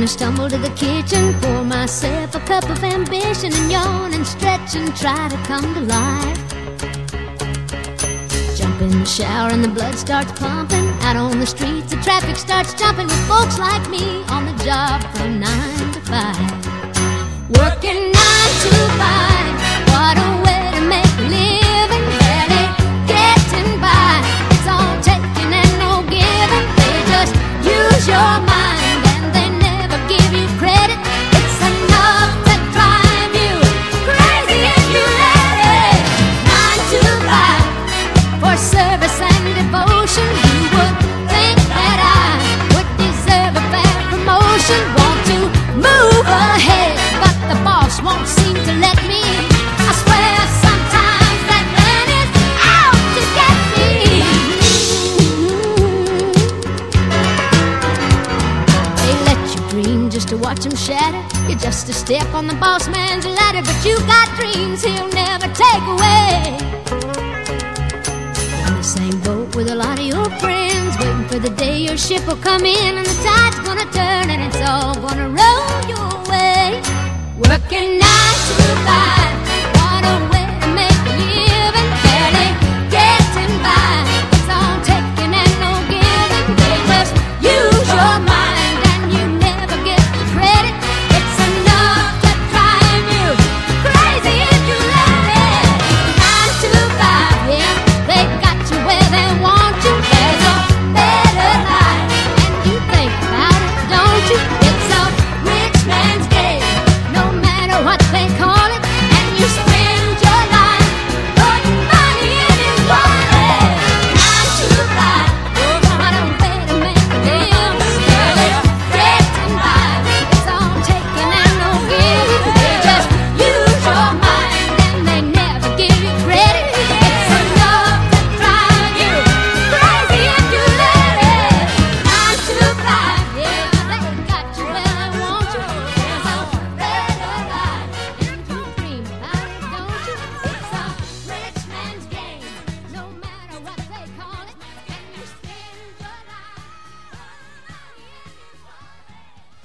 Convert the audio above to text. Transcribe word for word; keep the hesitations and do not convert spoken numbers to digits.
stumble to the kitchen, pour myself a cup of ambition, and yawn and stretch and try to come to life. Jump in the shower and the blood starts pumping. Out on the streets, the traffic starts jumping with folks like me on the job from nine to five. Working nine to five, what a way to make a living. Barely getting by, it's all taking and no giving. They just use your mind and they never give you credit. It's enough to drive you crazy if you let it. Nine to five, for service and devotion. You would think that I would deserve a fair promotion. Want to move ahead, but the boss won't seem to let me. I swear sometimes that man is out to get me. They let you dream just to watch him shatter. You're just a step on the boss man's ladder, but you got dreams he'll never take away. In the same boat with a lot of your friends, waiting for the day your ship will come in and the tide's gonna turn and it's all gonna roll your way. Working nine to five.